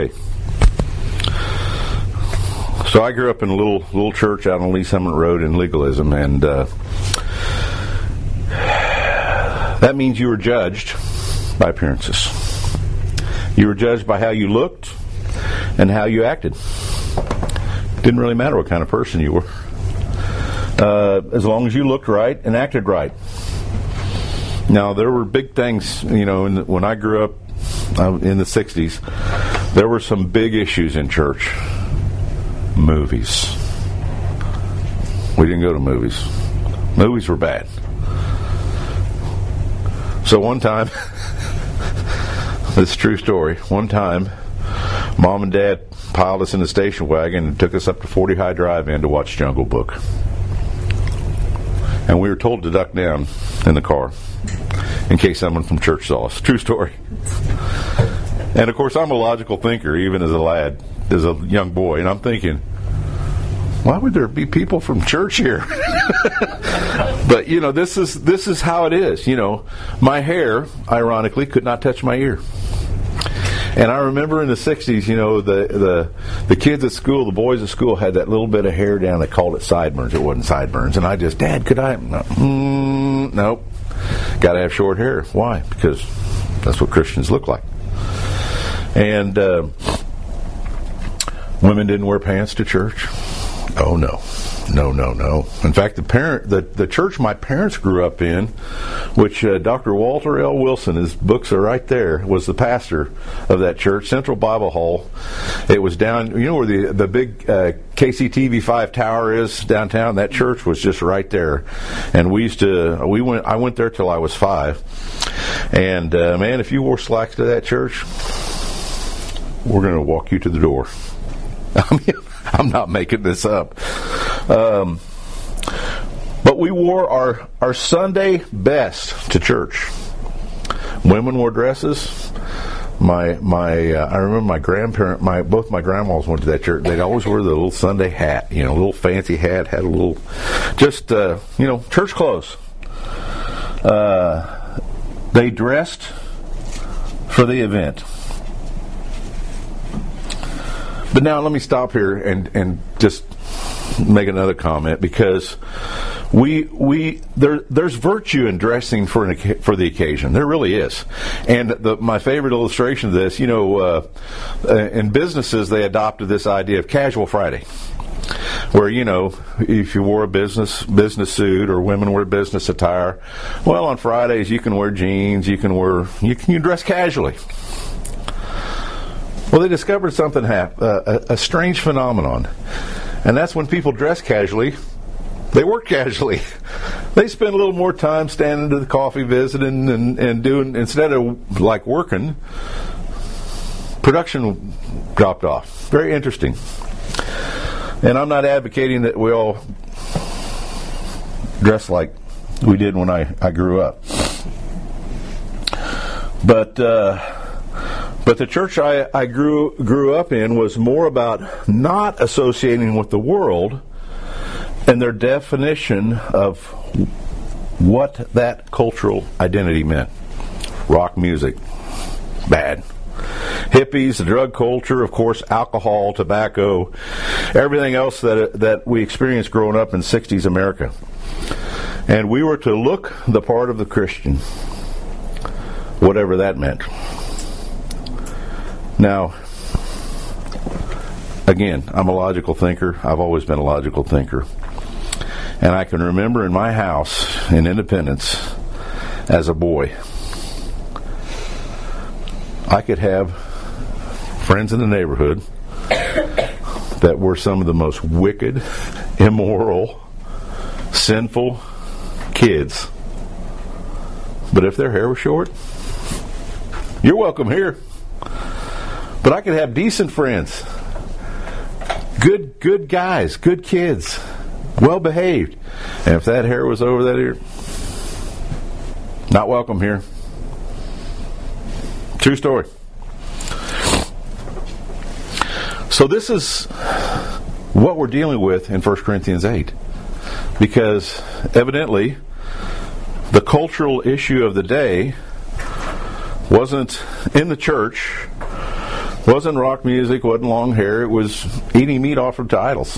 So I grew up in a little church out on Lee Summit Road in Legalism, and that means you were judged by appearances. You were judged by how you looked and how you acted. Didn't really matter what kind of person you were, as long as you looked right and acted right. Now, there were big things, when I grew up in the 60s, there were some big issues in church. Movies. We didn't go to movies. Movies were bad. So one time, this is a true story, one time, Mom and Dad piled us in the station wagon and took us up to 40 High Drive-In to watch Jungle Book. And we were told to duck down in the car in case someone from church saw us. True story. And of course, I'm a logical thinker, even as a lad, as a young boy, and I'm thinking, why would there be people from church here? But this is how it is. My hair, ironically, could not touch my ear. And I remember in the 60s, the kids at school, the boys at school had that little bit of hair down. They called it sideburns. It wasn't sideburns. And I just, Dad, could I? Nope. Got to have short hair. Why? Because that's what Christians look like. And women didn't wear pants to church. Oh, no. In fact, the church my parents grew up in, which Dr. Walter L. Wilson, his books are right there, was the pastor of that church, Central Bible Hall. It was down, where the big KCTV5 tower is downtown? That church was just right there. And I went there till I was 5. And man, if you wore slacks to that church, we're going to walk you to the door. I'm not making this up. But we wore our Sunday best to church. Women wore dresses. I remember both my grandmas went to that church. They'd always wear the little Sunday hat, a little fancy hat, had a little, just church clothes. They dressed for the event. But now let me stop here and just make another comment, because there's virtue in dressing for the occasion. There really is. And my favorite illustration of this, in businesses they adopted this idea of casual Friday, where if you wore a business suit, or women wear business attire, well, on Fridays you can wear jeans, you can dress casually. Well, they discovered something a strange phenomenon. And that's when people dress casually, they work casually. They spend a little more time standing to the coffee visiting and doing, instead of like working, production dropped off. Very interesting. And I'm not advocating that we all dress like we did when I grew up. But the church I grew up in was more about not associating with the world and their definition of what that cultural identity meant. Rock music, bad. Hippies, the drug culture, of course, alcohol, tobacco, everything else that we experienced growing up in 60s America. And we were to look the part of the Christian, whatever that meant. Now, again, I'm a logical thinker. I've always been a logical thinker. And I can remember in my house in Independence as a boy, I could have friends in the neighborhood that were some of the most wicked, immoral, sinful kids. But if their hair was short, you're welcome here. But I could have decent friends, good guys, good kids, well behaved. And if that hair was over that ear, not welcome here. True story. So this is what we're dealing with in 1 Corinthians 8. Because evidently the cultural issue of the day wasn't in the church, Wasn't rock music, wasn't long hair. It was eating meat offered to idols.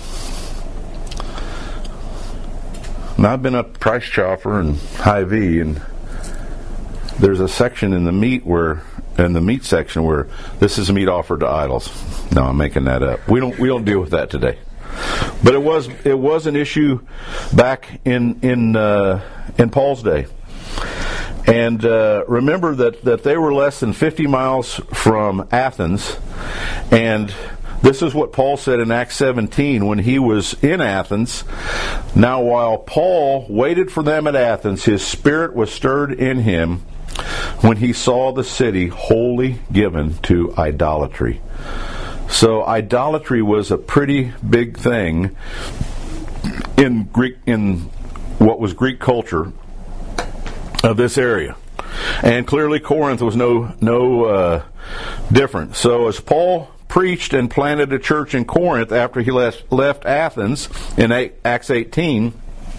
And I've been up Price Chopper and Hy-Vee, and there's a section in the meat section where this is meat offered to idols. No, I'm making that up. We don't deal with that today. But it was an issue back in Paul's day. And remember that they were less than 50 miles from Athens, and this is what Paul said in Acts 17 when he was in Athens. Now, while Paul waited for them at Athens, his spirit was stirred in him when he saw the city wholly given to idolatry. So idolatry was a pretty big thing in what was Greek culture of this area. And clearly Corinth was no different. So as Paul preached and planted a church in Corinth after he left Athens in Acts 18,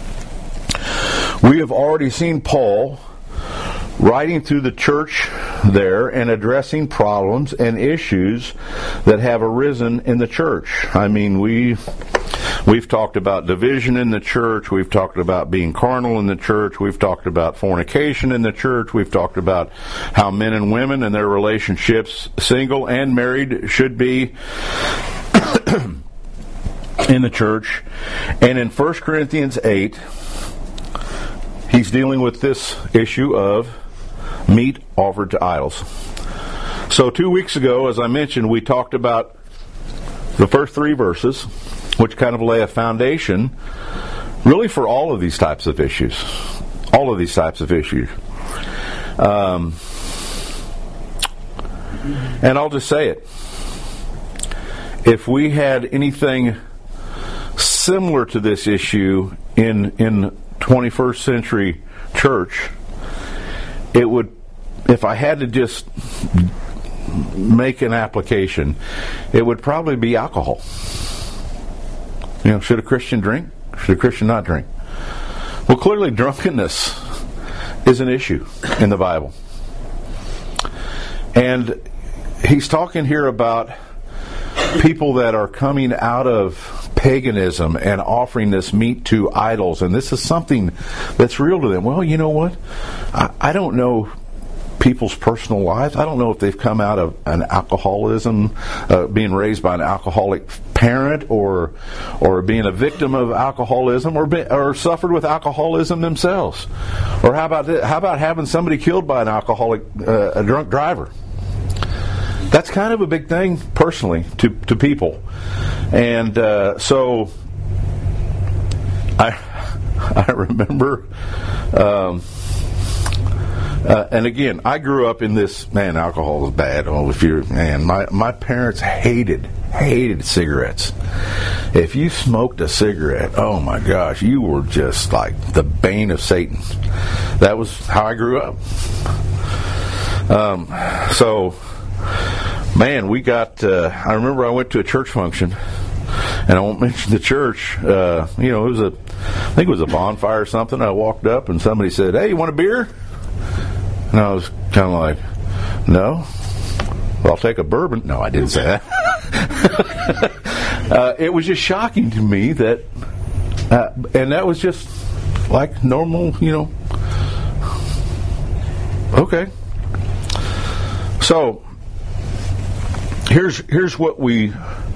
we have already seen Paul writing through the church there and addressing problems and issues that have arisen in the church. I mean, we've talked about division in the church. We've talked about being carnal in the church. We've talked about fornication in the church. We've talked about how men and women and their relationships, single and married, should be in the church. And in 1 Corinthians 8, he's dealing with this issue of meat offered to idols. So 2 weeks ago, as I mentioned, we talked about the first 3 verses, which kind of lay a foundation really for all of these types of issues. All of these types of issues. And I'll just say it. If we had anything similar to this issue in 21st century church, it would, if I had to just make an application, it would probably be alcohol. You know, should a Christian drink? Should a Christian not drink? Well, clearly drunkenness is an issue in the Bible. And he's talking here about people that are coming out of paganism and offering this meat to idols, and this is something that's real to them. Well, you know what? I don't know people's personal lives. I don't know if they've come out of an alcoholism, being raised by an alcoholic parent, or being a victim of alcoholism, or suffered with alcoholism themselves. Or how about having somebody killed by an alcoholic, a drunk driver? That's kind of a big thing personally to people. And so I remember, and again, I grew up in this, man, alcohol is bad. Oh, my parents hated cigarettes. If you smoked a cigarette, oh my gosh, you were just like the bane of Satan. That was how I grew up. So, man, we got, I remember I went to a church function, and I won't mention the church. I think it was a bonfire or something. I walked up and somebody said, "Hey, you want a beer?" And I was kind of like, "No, well, I'll take a bourbon." No, I didn't say that. It was just shocking to me that, and that was just like normal, Okay. So here's what we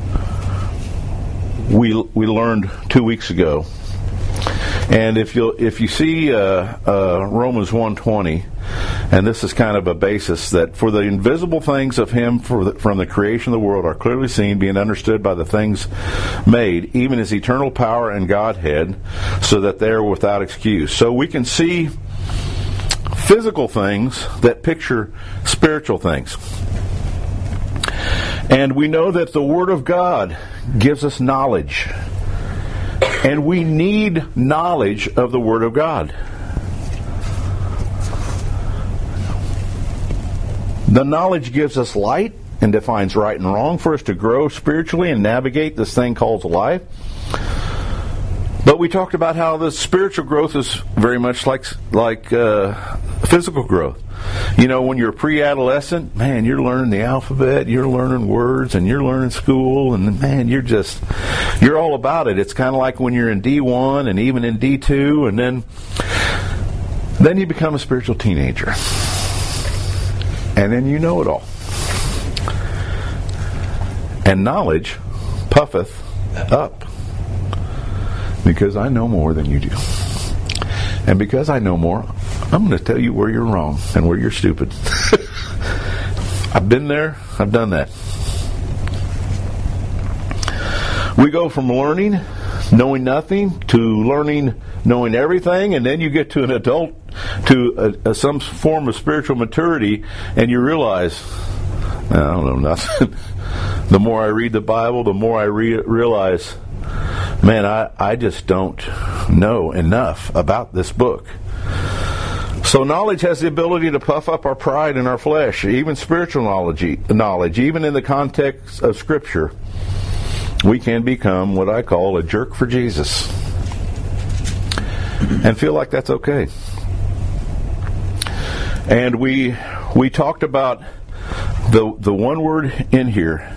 learned 2 weeks ago, and if you see Romans 1:20, and this is kind of a basis that for the invisible things of Him from the creation of the world are clearly seen, being understood by the things made, even His eternal power and Godhead, so that they are without excuse. So we can see physical things that picture spiritual things. And we know that the Word of God gives us knowledge. And we need knowledge of the Word of God. The knowledge gives us light and defines right and wrong for us to grow spiritually and navigate this thing called life. But we talked about how the spiritual growth is very much like physical growth. You know, when you're a pre-adolescent, man, you're learning the alphabet, you're learning words, and you're learning school, and man, you're all about it. It's kind of like when you're in D1 and even in D2, and then you become a spiritual teenager. And then you know it all. And knowledge puffeth up. Because I know more than you do. And because I know more, I'm going to tell you where you're wrong and where you're stupid. I've been there. I've done that. We go from learning, knowing nothing, to learning, knowing everything, and then you get to an adult, to some form of spiritual maturity, and you realize, I don't know nothing. The more I read the Bible, the more I realize, man, I just don't know enough about this book. So knowledge has the ability to puff up our pride in our flesh, even spiritual knowledge, even in the context of Scripture. We can become what I call a jerk for Jesus and feel like that's okay. And we talked about the one word in here,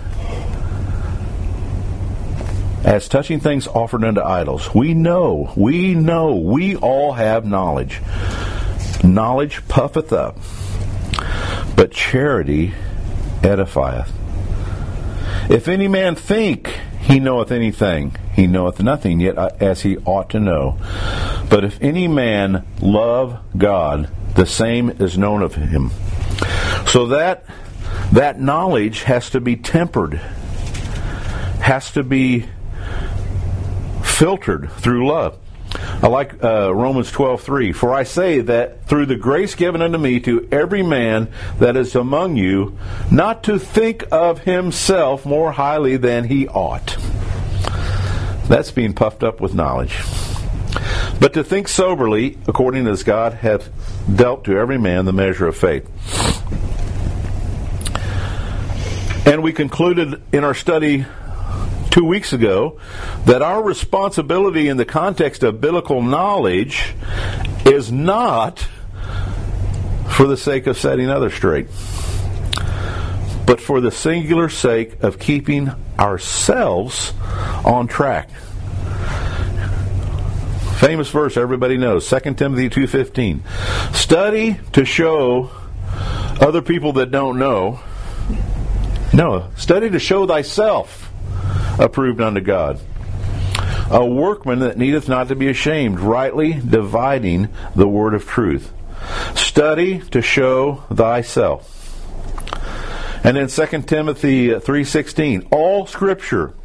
as touching things offered unto idols. We know, we all have knowledge. Knowledge puffeth up, but charity edifieth. If any man think he knoweth anything, he knoweth nothing yet as he ought to know. But if any man love God, the same is known of him. So that knowledge has to be tempered, has to be filtered through love. I like Romans 12:3. For I say that through the grace given unto me, to every man that is among you, not to think of himself more highly than he ought. That's being puffed up with knowledge. But to think soberly, according as God hath dealt to every man the measure of faith. And we concluded in our study 2 weeks ago that our responsibility in the context of biblical knowledge is not for the sake of setting others straight, but for the singular sake of keeping ourselves on track. Famous verse everybody knows, 2 Timothy 2:15. Study to show other people that don't know. No, study to show thyself approved unto God, a workman that needeth not to be ashamed, rightly dividing the word of truth. Study to show thyself. And then 2 Timothy 3:16, all scripture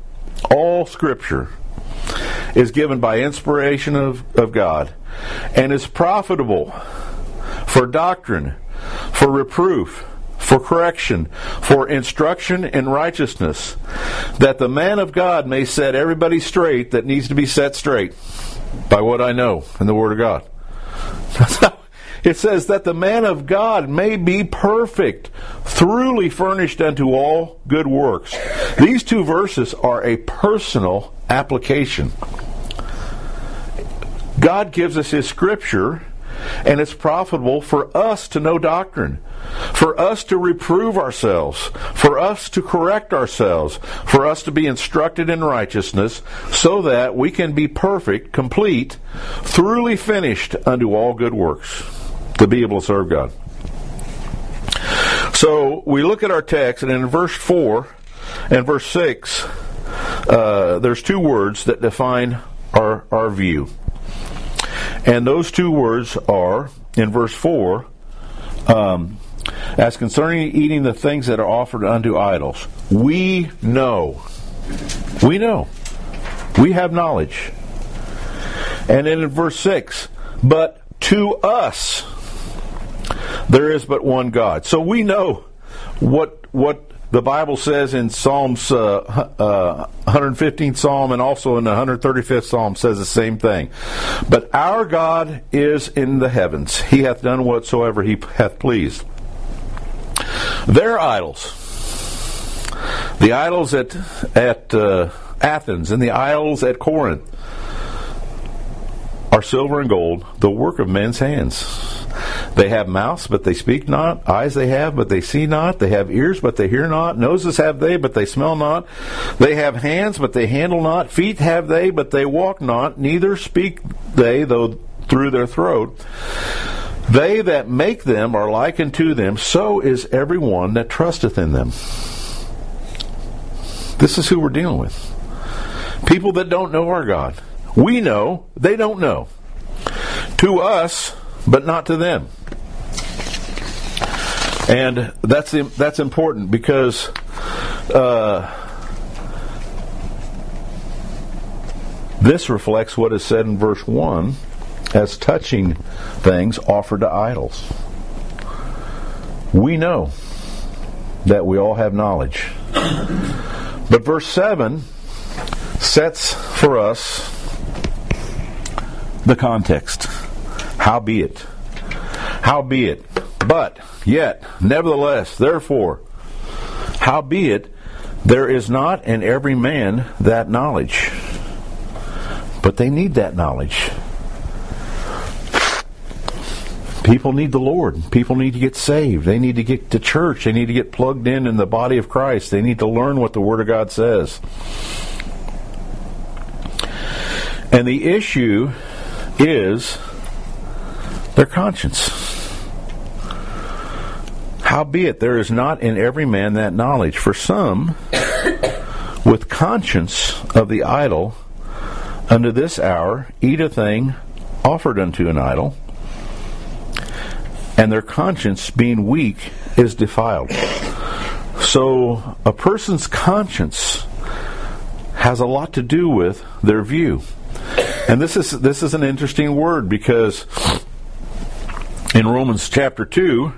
is given by inspiration of God, and is profitable for doctrine, for reproof, for correction, for instruction in righteousness, that the man of God may set everybody straight that needs to be set straight by what I know in the Word of God. It says that the man of God may be perfect, thoroughly furnished unto all good works. These two verses are a personal application. God gives us His Scripture, and it's profitable for us to know doctrine, for us to reprove ourselves, for us to correct ourselves, for us to be instructed in righteousness, so that we can be perfect, complete, thoroughly finished unto all good works, to be able to serve God. So we look at our text, and in verse 4 and verse 6, there's two words that define our view. And those two words are, in verse 4, as concerning eating the things that are offered unto idols. We know. We know. We have knowledge. And then in verse 6, but to us there is but one God. So we know what the Bible says in Psalms 115th Psalm, and also in the 135th Psalm says the same thing. But our God is in the heavens. He hath done whatsoever He hath pleased. Their idols, the idols at Athens and the idols at Corinth, are silver and gold, the work of men's hands. They have mouths, but they speak not. Eyes they have, but they see not. They have ears, but they hear not. Noses have they, but they smell not. They have hands, but they handle not. Feet have they, but they walk not. Neither speak they, though through their throat. They that make them are like unto them. So is every one that trusteth in them. This is who we're dealing with. People that don't know our God. We know, they don't know. To us, but not to them. And that's important because this reflects what is said in verse 1 as touching things offered to idols. We know that we all have knowledge. But verse 7 sets for us the context. Howbeit, but, yet, nevertheless, therefore, howbeit, there is not in every man that knowledge. But they need that knowledge. People need the Lord. People need to get saved. They need to get to church. They need to get plugged in the body of Christ. They need to learn what the Word of God says. And the issue is their conscience. Howbeit, there is not in every man that knowledge. For some, with conscience of the idol, unto this hour, eat a thing offered unto an idol, and their conscience, being weak, is defiled. So, a person's conscience has a lot to do with their view. And this is an interesting word because in Romans chapter 2,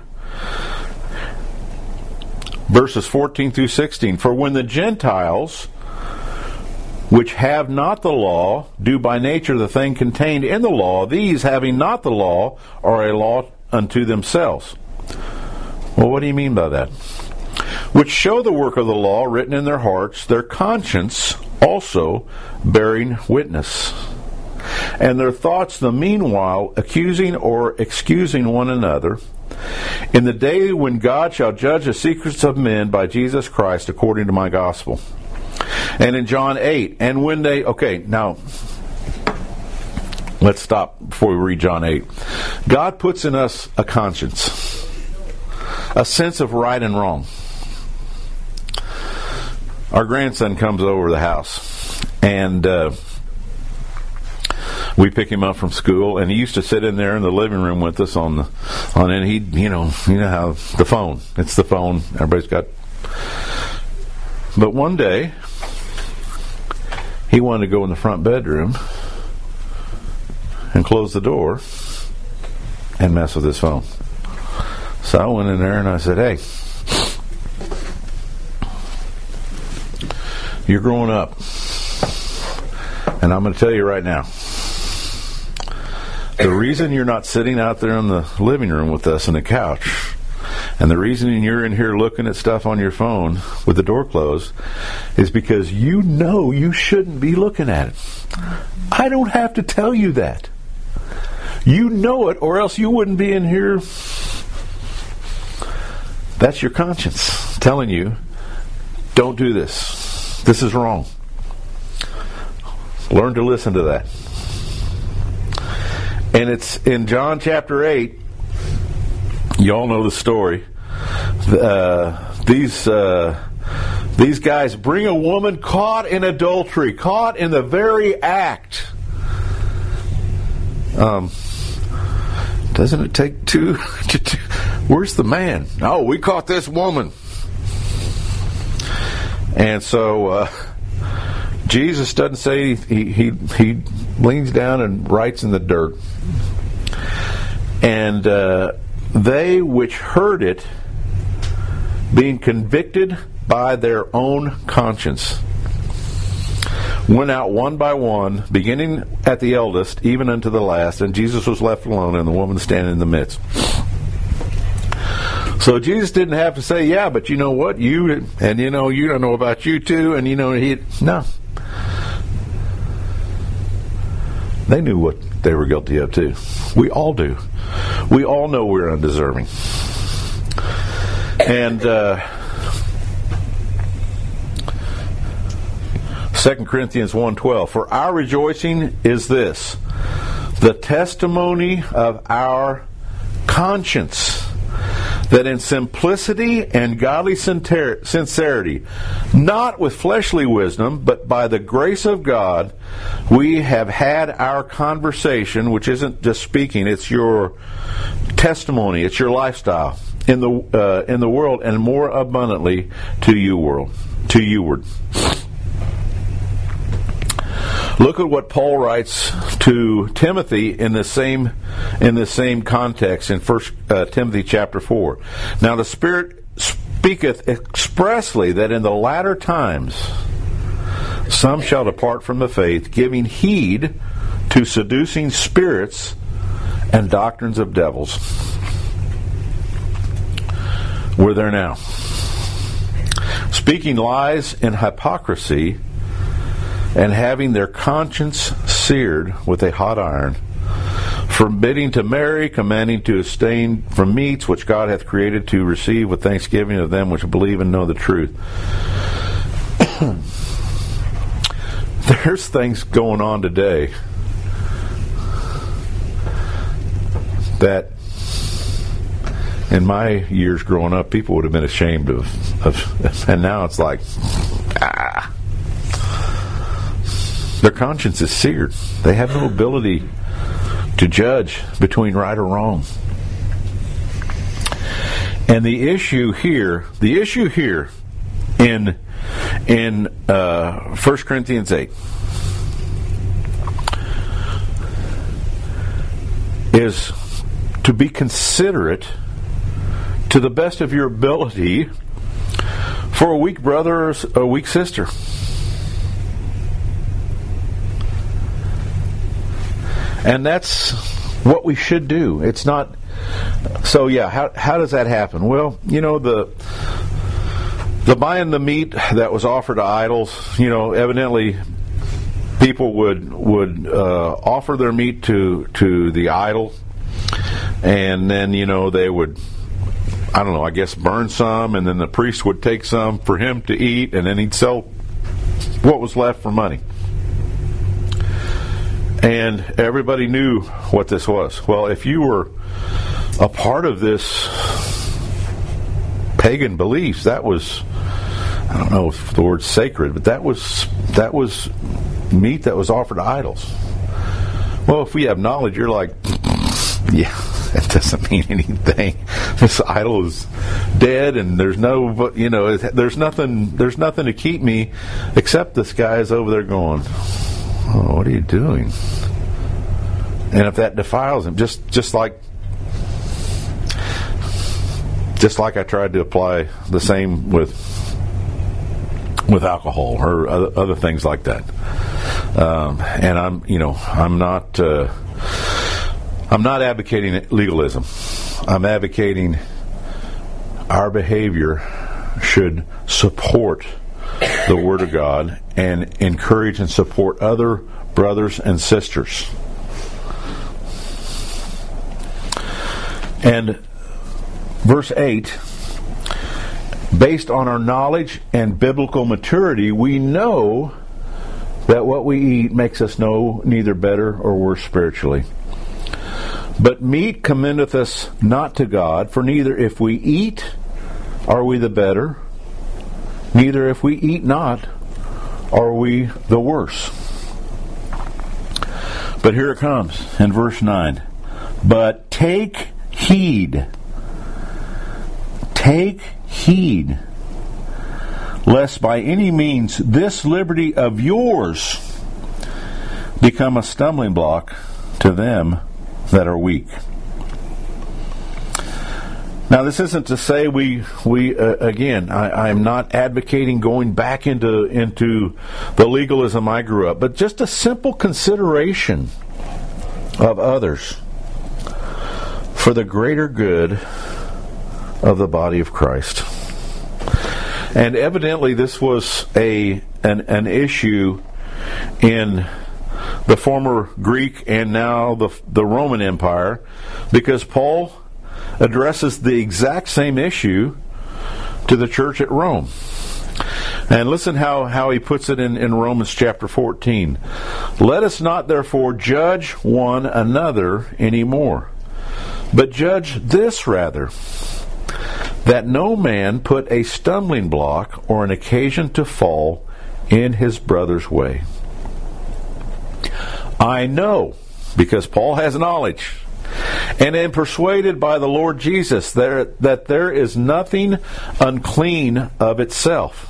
verses 14 through 16, for when the Gentiles, which have not the law, do by nature the thing contained in the law, these, having not the law, are a law unto themselves. Well, what do you mean by that? Which show the work of the law written in their hearts, their conscience also bearing witness. And their thoughts the meanwhile accusing or excusing one another, in the day when God shall judge the secrets of men by Jesus Christ according to my gospel. And in John 8, and when they... Okay, now, let's stop before we read John 8. God puts in us a conscience, a sense of right and wrong. Our grandson comes over the house, and we pick him up from school, and he used to sit in there in the living room with us and he, you know how the phone, it's the phone, everybody's got. But one day, he wanted to go in the front bedroom and close the door and mess with his phone. So I went in there and I said, hey, you're growing up, and I'm going to tell you right now, the reason you're not sitting out there in the living room with us on the couch, and the reason you're in here looking at stuff on your phone with the door closed, is because you know you shouldn't be looking at it. I don't have to tell you that. You know it, or else you wouldn't be in here. That's your conscience telling you, don't do this. This is wrong. Learn to listen to that. And it's in John chapter 8. You all know the story. These guys bring a woman caught in adultery, caught in the very act. Doesn't it take two? Where's the man? Oh, we caught this woman. And so Jesus doesn't say, he leans down and writes in the dirt. And they which heard it, being convicted by their own conscience, went out one by one, beginning at the eldest, even unto the last, and Jesus was left alone, and the woman standing in the midst. So Jesus didn't have to say, yeah, but you know what, you don't know about you too, and no. They knew they were guilty of too. We all do. We all know we're undeserving. And 2 Corinthians 1:12, for our rejoicing is this, the testimony of our conscience, that in simplicity and godly sincerity, not with fleshly wisdom, but by the grace of God, we have had our conversation, which isn't just speaking, it's your testimony, it's your lifestyle in the world, and more abundantly to youward. Look at what Paul writes to Timothy in the same context in 1 Timothy chapter 4. Now the Spirit speaketh expressly that in the latter times some shall depart from the faith, giving heed to seducing spirits and doctrines of devils. We're there now. Speaking lies and hypocrisy, and having their conscience seared with a hot iron, forbidding to marry, commanding to abstain from meats which God hath created, to receive with thanksgiving of them which believe and know the truth. There's things going on today that in my years growing up people would have been ashamed of and now it's like, their conscience is seared. They have no ability to judge between right or wrong. And the issue here in 1 Corinthians 8 is to be considerate to the best of your ability for a weak brother or a weak sister. And that's what we should do. It's not... So yeah, how does that happen? Well, the buying the meat that was offered to idols, evidently people would offer their meat to the idol, and then, they would, I guess burn some, and then the priest would take some for him to eat, and then he'd sell what was left for money. And everybody knew what this was. Well, if you were a part of this pagan beliefs, that was, I don't know if the word's sacred, but that was meat that was offered to idols. Well, if we have knowledge, you're like, yeah, that doesn't mean anything. This idol is dead, and there's nothing to keep me except this guy is over there going, oh, what are you doing? And if that defiles him, just like I tried to apply the same with alcohol or other things like that. And I'm not advocating legalism. I'm advocating our behavior should support the Word of God and encourage and support other brothers and sisters. And verse 8, based on our knowledge and biblical maturity, we know that what we eat makes us neither better or worse spiritually. But meat commendeth us not to God, for neither if we eat are we the better, neither if we eat not are we the worse. But here it comes in verse 9. But take heed, lest by any means this liberty of yours become a stumbling block to them that are weak. Now, this isn't to say I'm not advocating going back into the legalism I grew up, but just a simple consideration of others for the greater good of the body of Christ. And evidently this was an issue in the former Greek and now the Roman Empire, because Paul addresses the exact same issue to the church at Rome. And listen how he puts it in Romans chapter 14. Let us not therefore judge one another anymore, but judge this rather, that no man put a stumbling block or an occasion to fall in his brother's way. I know, because Paul has knowledge, and am persuaded by the Lord Jesus that there is nothing unclean of itself.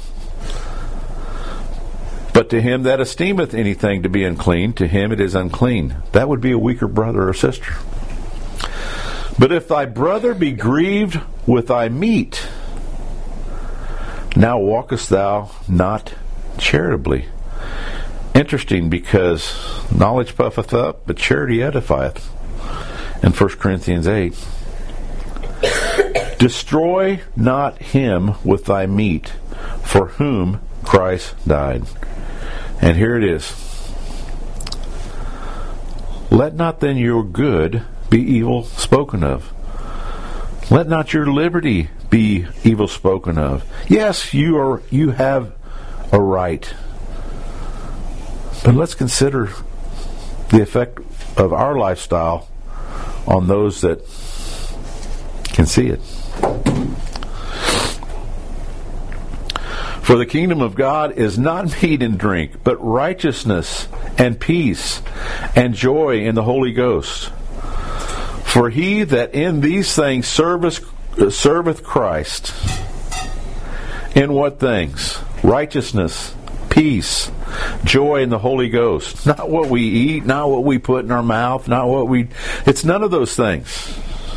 But to him that esteemeth anything to be unclean, to him it is unclean. That would be a weaker brother or sister. But if thy brother be grieved with thy meat, now walkest thou not charitably. Interesting, because knowledge puffeth up, but charity edifieth. In 1 Corinthians 8. Destroy not him with thy meat, for whom Christ died. And here it is. Let not then your good be evil spoken of. Let not your liberty be evil spoken of. Yes, you have a right. But let's consider the effect of our lifestyle on those that can see it. For the kingdom of God is not meat and drink, but righteousness and peace and joy in the Holy Ghost. For he that in these things serveth Christ, in what things? Righteousness, peace, joy in the Holy Ghost. Not what we eat, not what we put in our mouth, not what we... It's none of those things.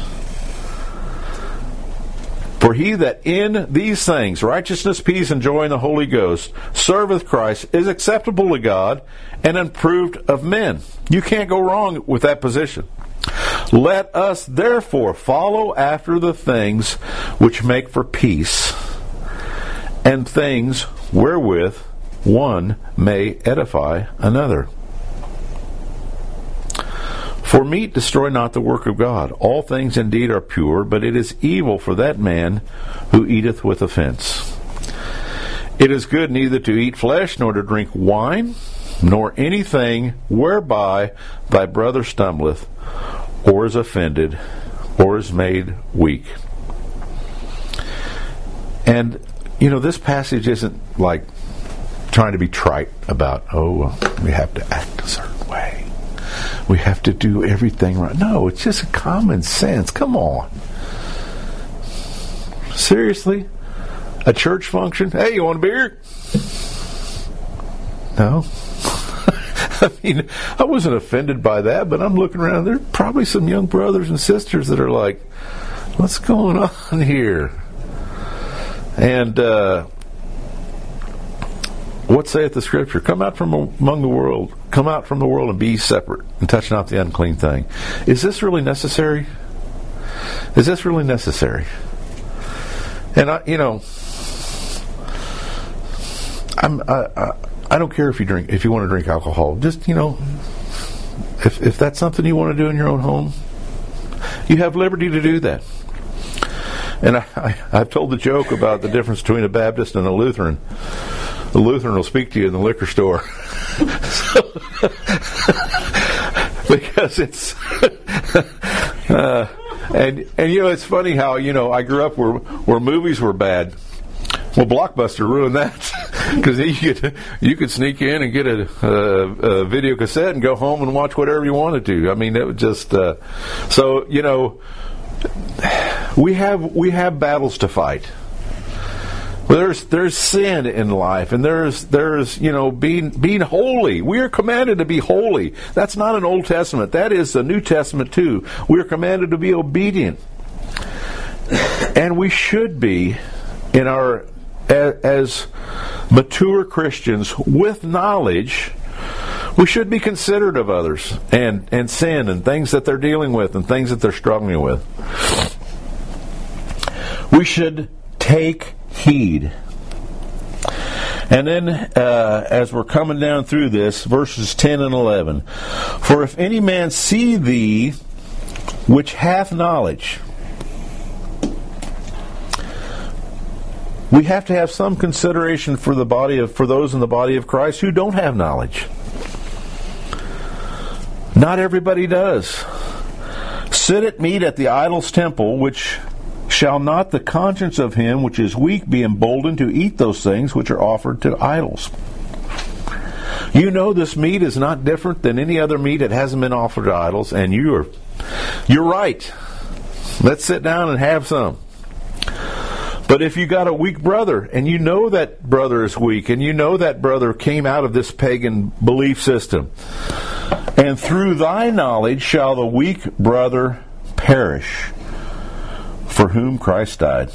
For he that in these things, righteousness, peace, and joy in the Holy Ghost, serveth Christ, is acceptable to God and approved of men. You can't go wrong with that position. Let us therefore follow after the things which make for peace, and things wherewith one may edify another. For meat destroy not the work of God. All things indeed are pure, but it is evil for that man who eateth with offense. It is good neither to eat flesh, nor to drink wine, nor anything whereby thy brother stumbleth, or is offended, or is made weak. And, this passage isn't like trying to be trite about, we have to act a certain way. We have to do everything right. No, it's just common sense. Come on. Seriously? A church function? Hey, you want a beer? No. I wasn't offended by that, but I'm looking around. There are probably some young brothers and sisters that are like, what's going on here? And what saith the Scripture? Come out from among the world. Come out from the world and be separate, and touch not the unclean thing. Is this really necessary? Is this really necessary? And I don't care if you want to drink alcohol. Just if that's something you want to do in your own home, you have liberty to do that. And I've told the joke about the difference between a Baptist and a Lutheran. The Lutheran will speak to you in the liquor store. Because it's and it's funny how I grew up where movies were bad. Well, Blockbuster ruined that, because you could sneak in and get a video cassette and go home and watch whatever you wanted to. I mean, it was just we have battles to fight. Well, there's sin in life, and there's being holy. We are commanded to be holy. That's not an Old Testament. That is the New Testament too. We are commanded to be obedient, and we should be as mature Christians with knowledge. We should be considerate of others and sin and things that they're dealing with and things that they're struggling with. We should take heed. And then, as we're coming down through this, verses 10 and 11. For if any man see thee, which hath knowledge. We have to have some consideration for those in the body of Christ who don't have knowledge. Not everybody does. Sit at meat at the idol's temple, which shall not the conscience of him which is weak be emboldened to eat those things which are offered to idols. You know this meat is not different than any other meat that hasn't been offered to idols, and you're right. Let's sit down and have some. But if you got a weak brother, and you know that brother is weak, and you know that brother came out of this pagan belief system, and through thy knowledge shall the weak brother perish, for whom Christ died.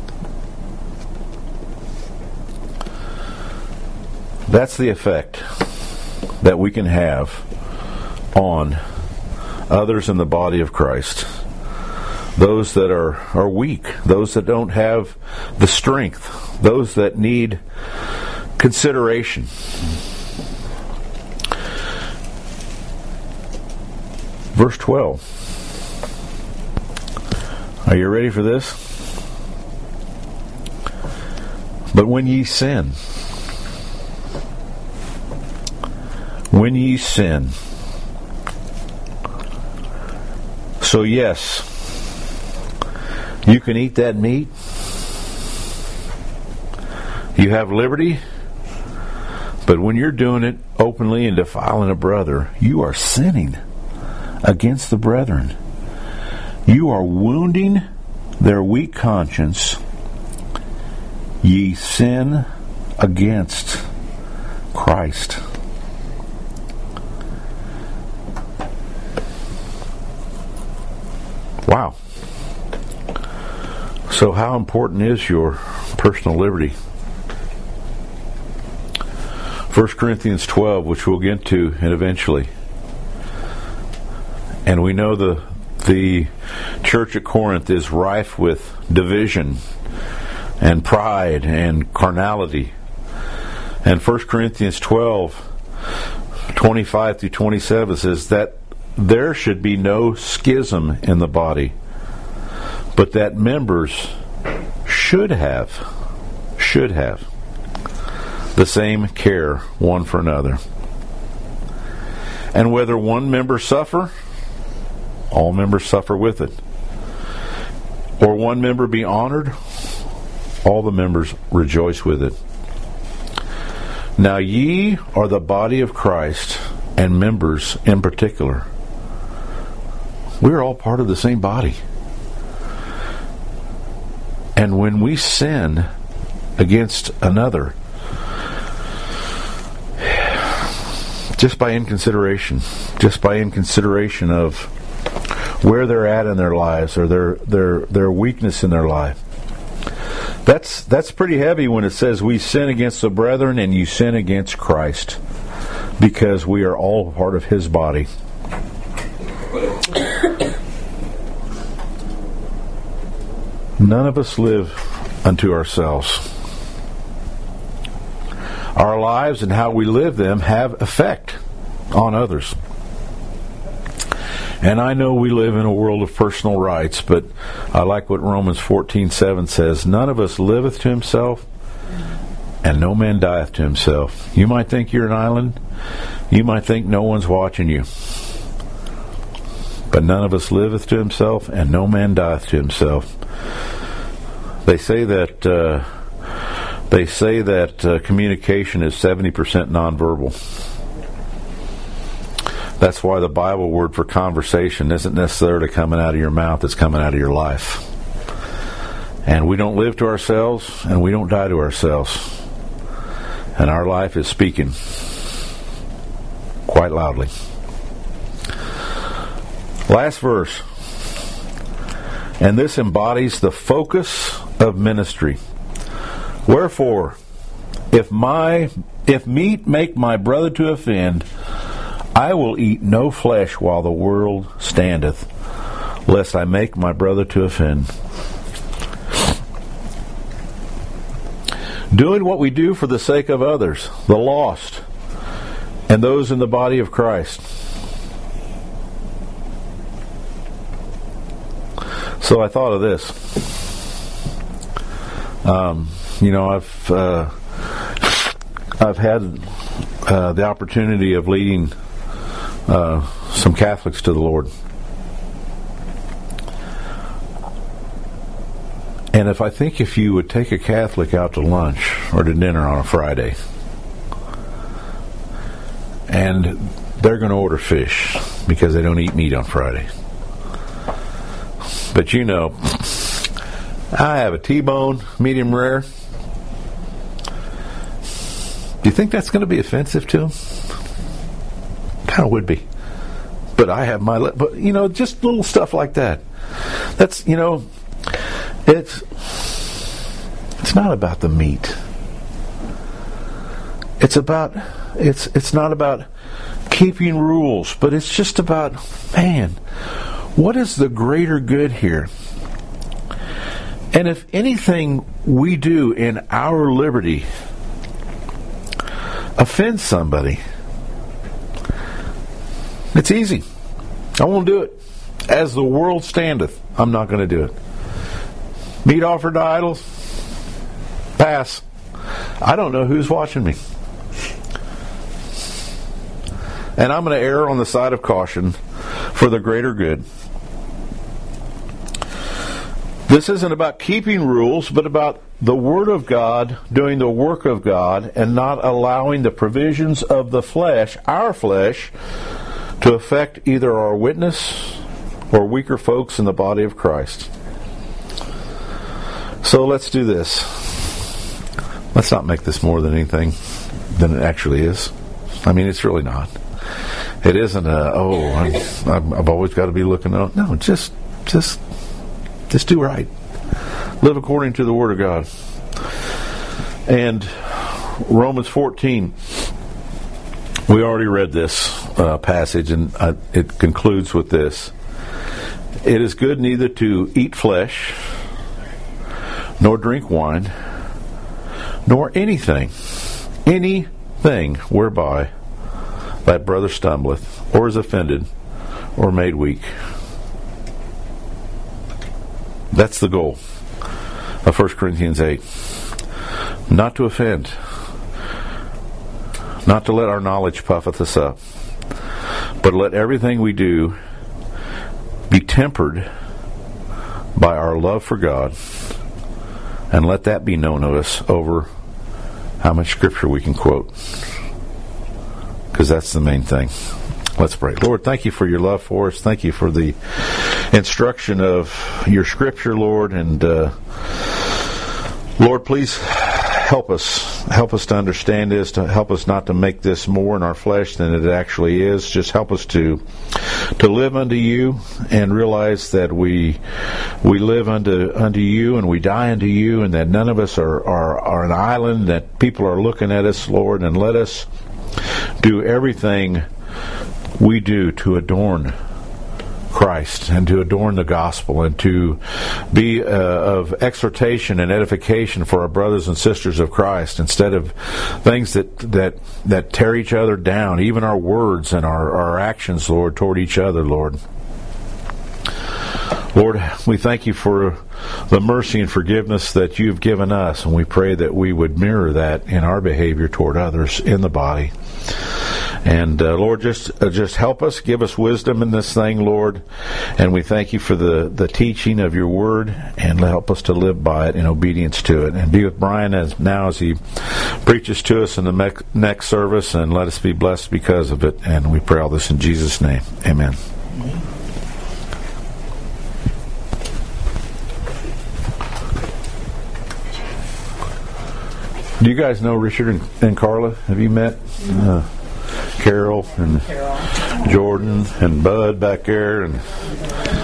That's the effect that we can have on others in the body of Christ. Those that are weak, those that don't have the strength, those that need consideration. Verse 12. Are you ready for this? But when ye sin, so yes, you can eat that meat. You have liberty. But when you're doing it openly and defiling a brother, you are sinning against the brethren. You are wounding their weak conscience. Ye sin against Christ. Wow. So how important is your personal liberty? 1 Corinthians 12, which we'll get to and eventually. And we know the church at Corinth is rife with division and pride and carnality. And 1 Corinthians 12, 25 through 27 says that there should be no schism in the body, but that members should have the same care one for another. And whether one member suffer, all members suffer with it. Or one member be honored, all the members rejoice with it. Now ye are the body of Christ, and members in particular. We're all part of the same body. And when we sin against another, just by inconsideration of where they're at in their lives or their weakness in their life, that's pretty heavy when it says we sin against the brethren and you sin against Christ, because we are all part of His body. None of us live unto ourselves. Our lives and how we live them have effect on others. And I know we live in a world of personal rights, but I like what Romans 14:7 says, none of us liveth to himself, and no man dieth to himself. You might think you're an island. You might think no one's watching you. But none of us liveth to himself, and no man dieth to himself. They say that communication is 70% nonverbal. That's why the Bible word for conversation isn't necessarily coming out of your mouth, it's coming out of your life. And we don't live to ourselves, and we don't die to ourselves. And our life is speaking quite loudly. Last verse. And this embodies the focus of ministry. Wherefore, if meat make my brother to offend, I will eat no flesh while the world standeth, lest I make my brother to offend. Doing what we do for the sake of others, the lost, and those in the body of Christ. So I thought of this. I've had the opportunity of leading some Catholics to the Lord. And if you would take a Catholic out to lunch or to dinner on a Friday, and they're going to order fish because they don't eat meat on Friday. But I have a T-bone, medium rare. Do you think that's going to be offensive to them? Kind of would be. But I have but just little stuff like that. That's, it's not about the meat. It's not about keeping rules, but it's just about, what is the greater good here? And if anything we do in our liberty offends somebody, it's easy. I won't do it. As the world standeth, I'm not going to do it. Meat offered to idols? Pass. I don't know who's watching me. And I'm going to err on the side of caution for the greater good. This isn't about keeping rules, but about the Word of God doing the work of God and not allowing the provisions of the flesh, our flesh, to affect either our witness or weaker folks in the body of Christ. So let's do this. Let's not make this more than anything than it actually is. It's really not. It isn't I've always got to be looking out. No, just do right. Live according to the Word of God. And Romans 14, we already read this passage, and it concludes with this. It is good neither to eat flesh, nor drink wine, nor anything whereby thy brother stumbleth, or is offended, or made weak. That's the goal of 1 Corinthians 8. Not to offend. Not to let our knowledge puffeth us up. But let everything we do be tempered by our love for God, and let that be known of us over how much Scripture we can quote. Because that's the main thing. Let's pray. Lord, thank you for your love for us. Thank you for the instruction of your Scripture, Lord. And Lord, please help us. Help us to understand this, to help us not to make this more in our flesh than it actually is. Just help us to live unto you and realize that we live unto you and we die unto you, and that none of us are an island, that people are looking at us, Lord, and let us do everything we do to adorn Christ and to adorn the gospel and to be of exhortation and edification for our brothers and sisters of Christ, instead of things that tear each other down, even our words and our actions, Lord, toward each other, Lord. Lord, we thank you for the mercy and forgiveness that you've given us, and we pray that we would mirror that in our behavior toward others in the body. And Lord, just help us, give us wisdom in this thing, Lord. And we thank you for the teaching of your word, and help us to live by it in obedience to it. And be with Brian as he preaches to us in the next service, and let us be blessed because of it. And we pray all this in Jesus' name. Amen. Do you guys know Richard and Carla? Have you met? Carol and Jordan and Bud back there, and